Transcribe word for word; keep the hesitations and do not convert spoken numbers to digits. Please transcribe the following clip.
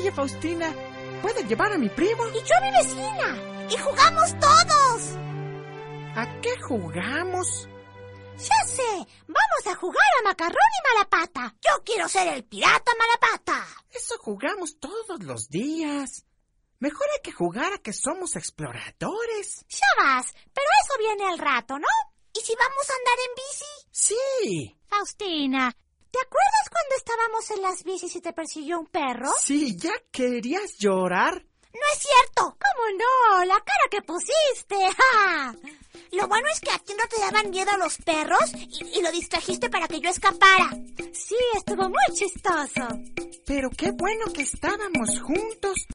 Oye, Faustina, ¿puedes llevar a mi primo? Y yo a mi vecina. Y jugamos todos. ¿A qué jugamos? Ya sé, vamos a jugar a Macarrón y Malapata. Yo quiero ser el pirata Malapata. Eso jugamos todos los días. Mejor hay que jugar a que somos exploradores. Ya vas, pero eso viene al rato, ¿no? ¿Y si vamos a andar en bici? Sí. Faustina, ¿te acuerdas cuando estábamos en las bicis y te persiguió un perro? Sí, ¿ya querías llorar? ¡No es cierto! ¿Cómo no? La cara que pusiste. ¡Ja! Lo bueno es que a ti no te daban miedo los perros y, y lo distrajiste para que yo escapara. Sí, estuvo muy chistoso. Pero qué bueno que estábamos juntos.